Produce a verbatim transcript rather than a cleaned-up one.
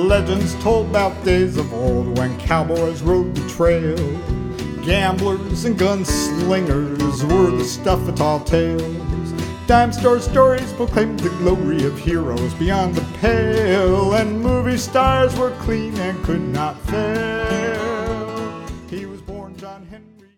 legends told about days of old when cowboys rode the trail. Gamblers and gunslingers were the stuff of tall tales. Dime store stories proclaimed the glory of heroes beyond the pale, and movie stars were clean and could not fail.